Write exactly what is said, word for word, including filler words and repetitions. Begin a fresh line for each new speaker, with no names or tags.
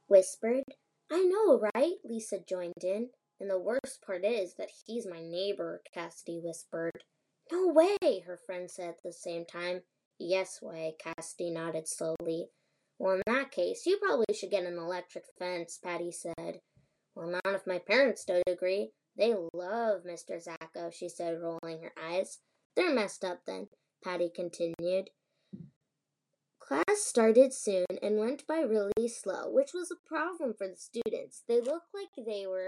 whispered. I know, right? Lisa joined in. And the worst part is that he's my neighbor, Cassidy whispered. No way, her friend said at the same time. Yes way, Cassidy nodded slowly. Well, in that case, you probably should get an electric fence, Patty said. Well, not if my parents don't agree. They love Mister Zacko, she said, rolling her eyes. They're messed up then, Patty continued. Class started soon and went by really slow, which was a problem for the students. They looked like they were